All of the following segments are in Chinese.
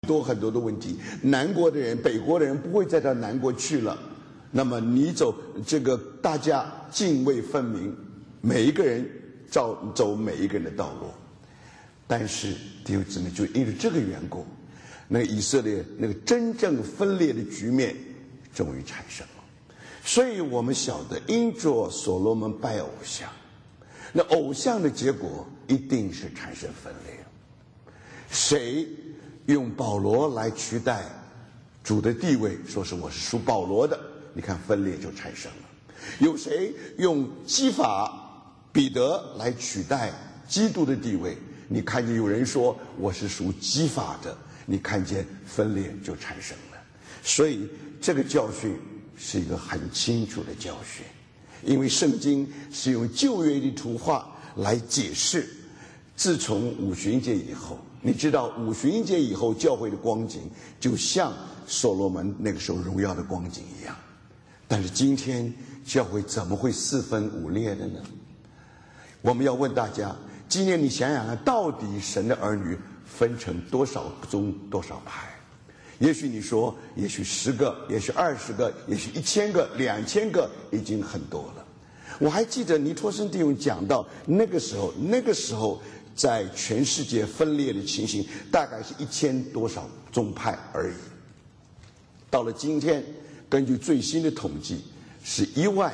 很多的问题。南国的人、北国的人不会再到南国去了。那么你走这个，大家泾渭分明，每一个人走每一个人的道路。但是弟兄姊妹，就因为这个缘故，那个以色列那个真正分裂的局面终于产生了。所以我们晓得，因着所罗门拜偶像，那偶像的结果一定是产生分裂。谁用保罗来取代主的地位，说是我是属保罗的，你看分裂就产生了。有谁用基法彼得来取代基督的地位，你看见有人说我是属基法的，你看见分裂就产生了。所以这个教训是一个很清楚的教训，因为圣经是用旧约的图画来解释。自从五旬节以后，你知道五旬节以后教会的光景就像所罗门那个时候荣耀的光景一样。但是今天教会怎么会四分五裂的呢？我们要问大家，今天你想想看，到底神的儿女分成多少宗多少派？也许你说，也许10个，也许20个，也许1000个、2000个，已经很多了。我还记得尼托生弟兄讲到那个时候在全世界分裂的情形，大概是1000多少宗派而已。到了今天，根据最新的统计，是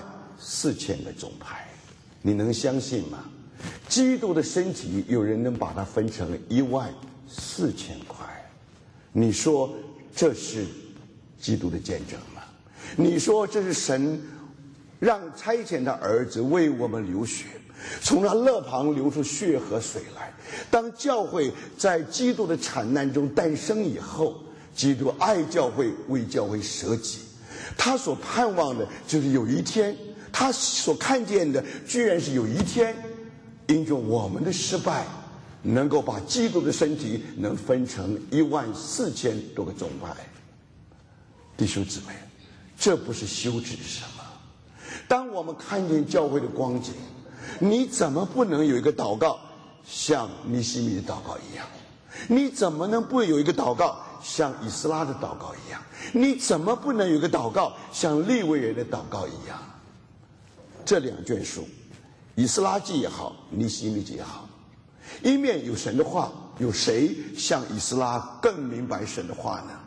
14000个宗派。你能相信吗？基督的身体，有人能把它分成14000块。你说这是基督的见证吗？你说这是神让差遣他儿子为我们流血，从他肋旁流出血和水来。当教会在基督的惨难中诞生以后，基督爱教会，为教会舍己。他所盼望的就是有一天，他所看见的居然是有一天，因着我们的失败，能够把基督的身体能分成14000多个宗派。弟兄姊妹，这不是羞耻是什么？当我们看见教会的光景，你怎么不能有一个祷告像尼希米的祷告一样？你怎么能不有一个祷告像以斯拉的祷告一样？你怎么不能有一个祷告像利未人的祷告一样？这2卷书，以斯拉记也好，尼希米记也好，一面有神的话，有谁像以斯拉更明白神的话呢？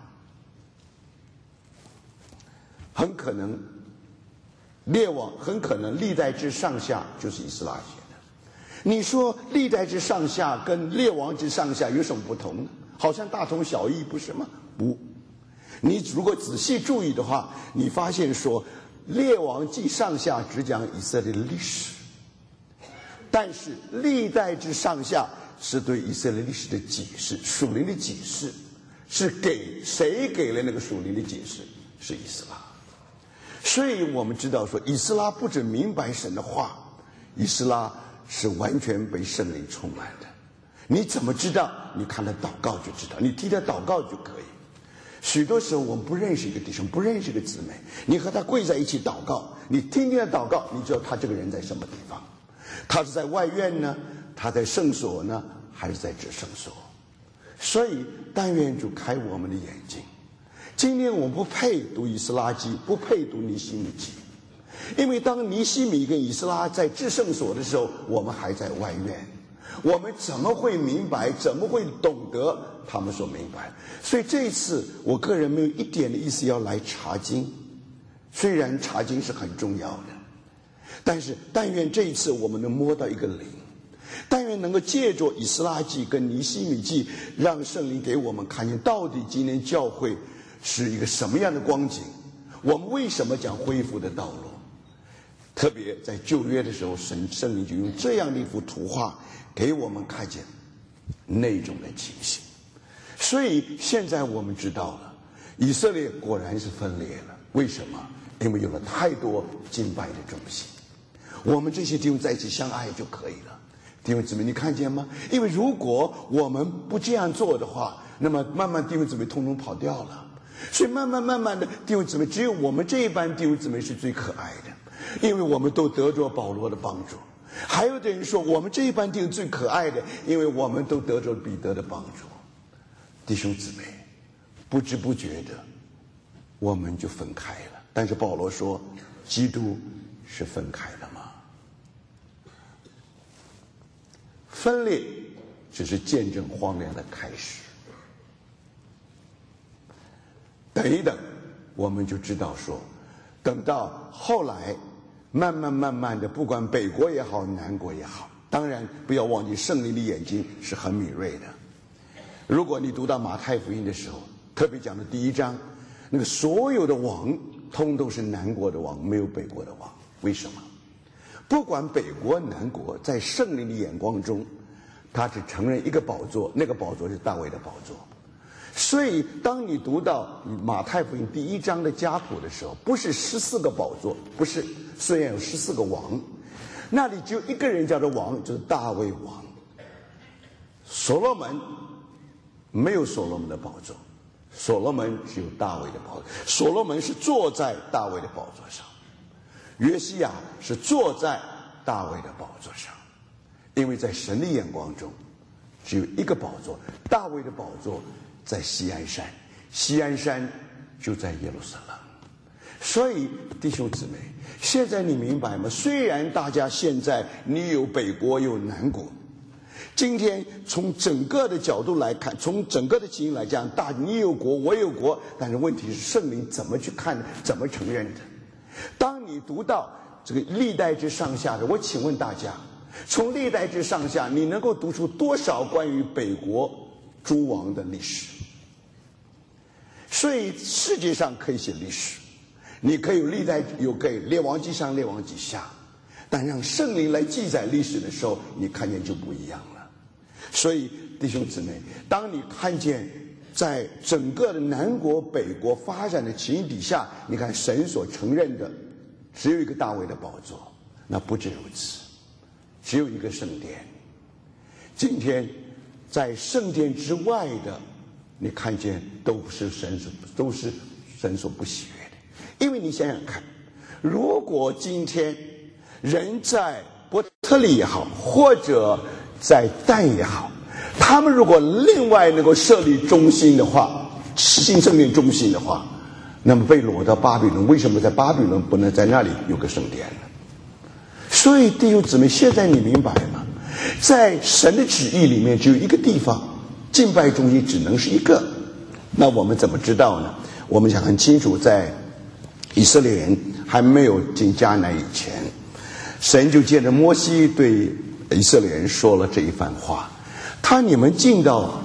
很可能列王，很可能历代之上下就是以斯拉写的。你说历代之上下跟列王之上下有什么不同呢？好像大同小异，不是吗？不，你如果仔细注意的话，你发现说列王记上下只讲以色列的历史，但是历代之上下是对以色列历史的解释，属灵的解释。是给谁给了那个属灵的解释？是以斯拉。所以我们知道说，以斯拉不只明白神的话，以斯拉是完全被圣灵充满的。你怎么知道？你看他祷告就知道，你替他祷告就可以。许多时候我们不认识一个弟兄，不认识一个姊妹，你和他跪在一起祷告，你听听他祷告，你知道他这个人在什么地方？他是在外院呢？他在圣所呢？还是在至圣所？所以但愿主开我们的眼睛。今天我们不配读以斯拉记，不配读尼希米记，因为当尼希米跟以斯拉在至圣所的时候，我们还在外院，我们怎么会明白，怎么会懂得他们所明白？所以这一次我个人没有一点的意思要来查经，虽然查经是很重要的，但是但愿这一次我们能摸到一个灵，但愿能够借着以斯拉记跟尼希米记，让圣灵给我们看见到底今天教会是一个什么样的光景，我们为什么讲恢复的道路。特别在旧约的时候，圣灵就用这样的一幅图画给我们看见那种的情形。所以现在我们知道了，以色列果然是分裂了。为什么？因为有了太多敬拜的中心。我们这些弟兄在一起相爱就可以了。弟兄姊妹，你看见吗？因为如果我们不这样做的话，那么慢慢弟兄姊妹通通跑掉了。所以慢慢的，弟兄姊妹，只有我们这一班弟兄姊妹是最可爱的，因为我们都得着保罗的帮助。还有的人说，我们这一班弟兄最可爱的，因为我们都得着彼得的帮助。弟兄姊妹， 不知不觉的我们就分开了。但是保罗说，基督是分开的吗？分裂只是见证荒凉的开始。等一等，我们就知道说，等到后来慢慢的，不管北国也好，南国也好，当然不要忘记圣灵的眼睛是很敏锐的。如果你读到马太福音的时候，特别讲的第1章，那个所有的王通都是南国的王，没有北国的王。为什么？不管北国南国，在圣灵的眼光中，他只承认一个宝座，那个宝座是大卫的宝座。所以当你读到马太福音第1章的家谱的时候，不是14个宝座，不是，虽然有14个王，那里只有一个人叫做王，就是大卫王。所罗门没有所罗门的宝座，所罗门只有大卫的宝座。所罗门是坐在大卫的宝座上，约西亚是坐在大卫的宝座上。因为在神的眼光中，只有一个宝座，大卫的宝座在锡安山，锡安山就在耶路撒冷。所以弟兄姊妹，现在你明白吗？虽然大家现在你有北国有南国，今天从整个的角度来看，从整个的情形来讲，你有国我有国，但是问题是圣灵怎么去看，怎么承认的。当你读到这个历代之上下的，我请问大家，从历代之上下，你能够读出多少关于北国诸王的历史？所以世界上可以写历史，你可以有历代，可以列王记上列王记下，但让圣灵来记载历史的时候，你看见就不一样了。所以弟兄姊妹，当你看见在整个的南国北国发展的情形底下，你看神所承认的只有一个大卫的宝座，那不止如此，只有一个圣殿。今天在圣殿之外的，你看见都是神所不喜悦的。因为你想想看，如果今天人在伯特利也好，或者在但也好，他们如果另外能够设立中心的话，新圣殿中心的话，那么被掳到巴比伦，为什么在巴比伦不能在那里有个圣殿呢？所以弟兄姊妹，现在你明白吗？在神的旨意里面，只有一个地方敬拜中心只能是一个。那我们怎么知道呢？我们想很清楚，在以色列人还没有进迦南以前，神就借着摩西对以色列人说了这一番话：你们进到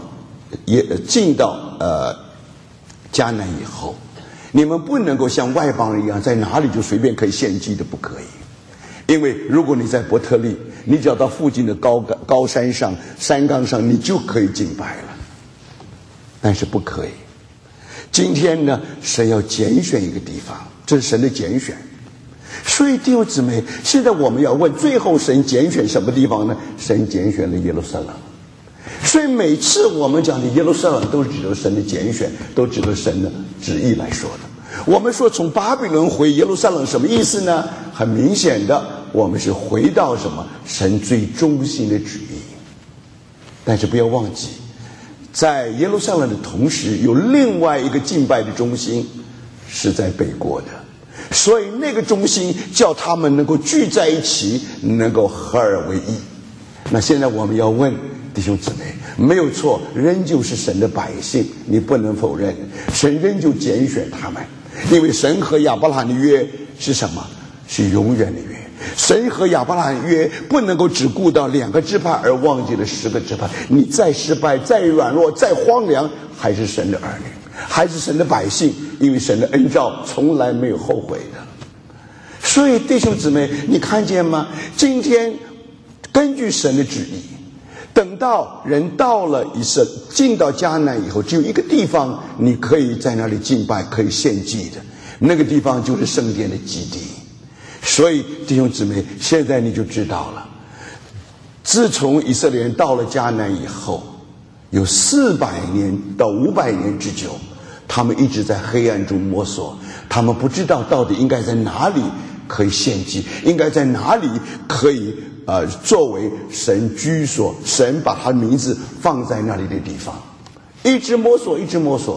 迦南以后，你们不能够像外邦人一样在哪里就随便可以献祭的，不可以。因为如果你在伯特利，你只要到附近的高山上山岗上，你就可以敬拜了，但是不可以。今天呢，神要拣选一个地方，这是神的拣选。所以弟兄姊妹，现在我们要问，最后神拣选什么地方呢？神拣选了耶路撒冷。所以每次我们讲的耶路撒冷，都是指着神的拣选，都指着神的旨意来说的。我们说从巴比伦回耶路撒冷什么意思呢？很明显的，我们是回到什么？神最中心的旨意。但是不要忘记，在耶路撒冷的同时，有另外一个敬拜的中心是在北国的，所以那个中心叫他们能够聚在一起，能够合而为一。那现在我们要问弟兄姊妹，没有错，仍旧是神的百姓，你不能否认，神仍旧拣选他们，因为神和亚伯拉罕的约是什么？是永远的约。神和亚伯拉罕约不能够只顾到2个支派而忘记了10个支派。你再失败，再软弱，再荒凉，还是神的儿女，还是神的百姓，因为神的恩召从来没有后悔的。所以弟兄姊妹，你看见吗？今天根据神的旨意，等到人到了进到迦南以后，只有一个地方你可以在那里敬拜，可以献祭的，那个地方就是圣殿的基地。所以弟兄姊妹，现在你就知道了，自从以色列人到了迦南以后，有400年到500年之久，他们一直在黑暗中摸索，他们不知道到底应该在哪里可以献祭，应该在哪里可以作为神居所，神把他的名字放在那里的地方，一直摸索，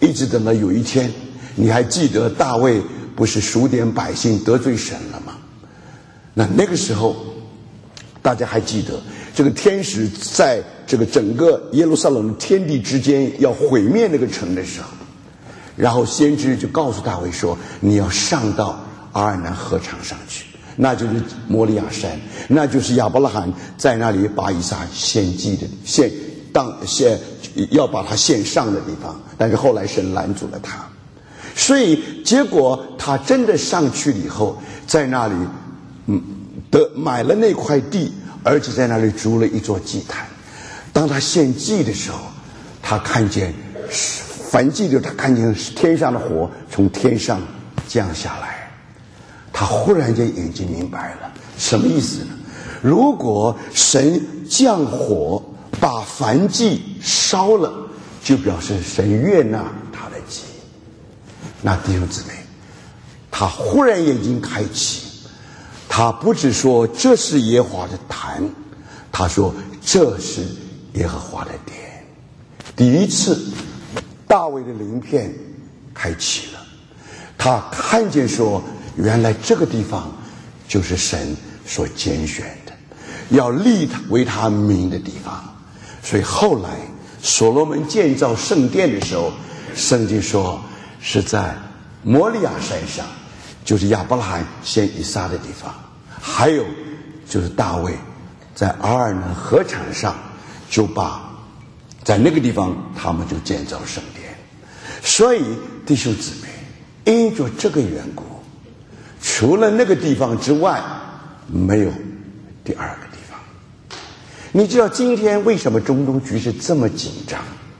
一直等到有一天，你还记得大卫不是数点百姓得罪神了吗？那个时候，大家还记得这个天使在这个整个耶路撒冷天地之间要毁灭那个城的时候，然后先知就告诉大卫说，你要上到阿尔南河场上去，那就是摩利亚山，那就是亚伯拉罕在那里把以撒献祭的要把他献上的地方，但是后来神拦阻了他，所以结果他真的上去了以后，在那里买了那块地，而且在那里筑了一座祭坛。当他献祭的时候，他看见燔祭的时候，他看见天上的火从天上降下来，他忽然间眼睛明白了，什么意思呢？如果神降火把燔祭烧了，就表示神悦纳他的祭。那弟兄姊妹，他忽然眼睛开启，他不只说这是耶和华的坛，他说这是耶和华的殿。第一次大卫的灵片开启了，他看见说，原来这个地方就是神所拣选的，要立为他名的地方。所以后来所罗门建造圣殿的时候，圣经说是在摩利亚山上，就是亚伯拉罕献以撒的地方，还有就是大卫在阿尔南河场上，就把在那个地方他们就建造圣殿。所以弟兄姊妹，因着这个缘故，除了那个地方之外，没有第二个地方。你知道今天为什么中东局势这么紧张？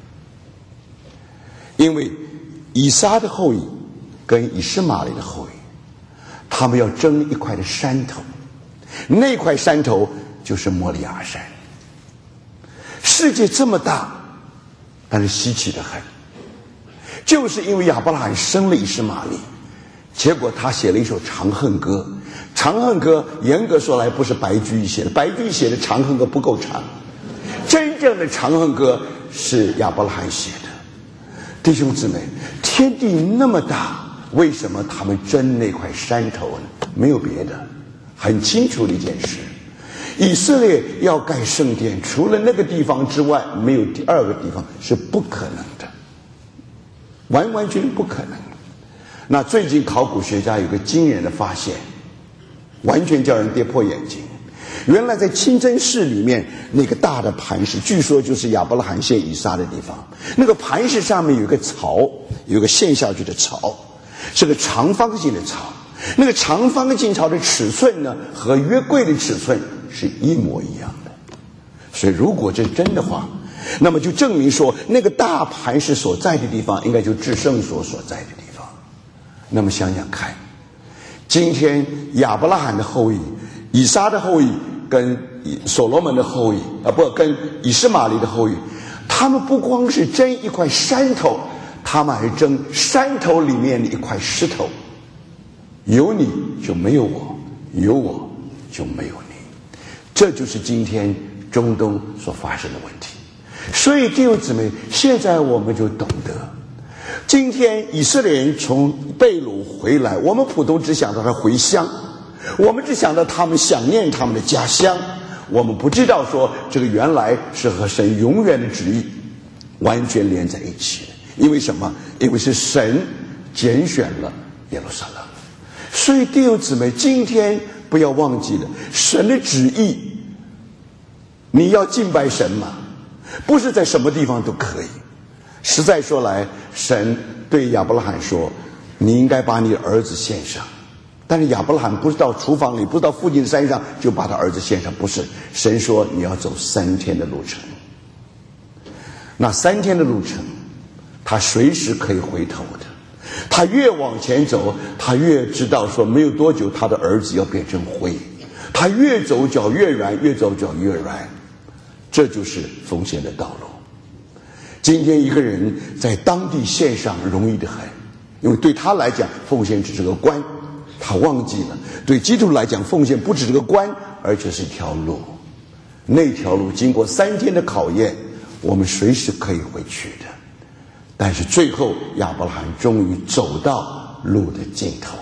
因为以撒的后裔跟以实玛利的后裔，他们要争一块的山头，那块山头就是摩利亚山。世界这么大，但是稀奇得很，就是因为亚伯拉罕生了以实玛利，结果他写了一首长恨歌。长恨歌严格说来不是白居易写的，白居易写的长恨歌不够长，真正的长恨歌是亚伯拉罕写的。弟兄姊妹，天地那么大，为什么他们争那块山头呢？没有别的，很清楚的一件事，以色列要盖圣殿，除了那个地方之外，没有第二个地方，是不可能的，完完全不可能。那最近考古学家有个惊人的发现，完全叫人跌破眼镜。原来在清真寺里面那个大的磐石，据说就是亚伯拉罕献以撒的地方。那个磐石上面有一个槽，有一个陷下去的槽，是个长方形的槽。那个长方形槽的尺寸呢，和约柜的尺寸是一模一样的。所以如果这真的话，那么就证明说，那个大磐石所在的地方，应该就至圣所所在的地方。那么想想看，今天亚伯拉罕的后裔、以撒的后裔跟所罗门的后裔跟以实玛利的后裔，他们不光是争一块山头，他们还争山头里面的一块石头。有你就没有我，有我就没有你。这就是今天中东所发生的问题。所以弟兄姊妹，现在我们就懂得，今天以色列人从被掳回来，我们普通只想到他回乡，我们只想到他们想念他们的家乡，我们不知道说这个原来是和神永远的旨意完全连在一起的。因为什么？因为是神拣选了耶路撒冷。所以弟兄姊妹，今天不要忘记了神的旨意。你要敬拜神吗？不是在什么地方都可以。实在说来，神对亚伯拉罕说，你应该把你的儿子献上。但是亚伯拉罕不是到厨房里，不是到附近的山上就把他儿子献上，不是。神说你要走3天的路程。那3天的路程，他随时可以回头的。他越往前走，他越知道说没有多久他的儿子要变成灰。他越走脚越软，越走脚越软。这就是奉献的道路。今天一个人在当地献上容易得很，因为对他来讲奉献只是个关，他忘记了对基督徒来讲奉献不只是个关，而且是一条路。那条路经过3天的考验，我们随时可以回去的。 但是最后亚伯拉罕终于走到路的尽头。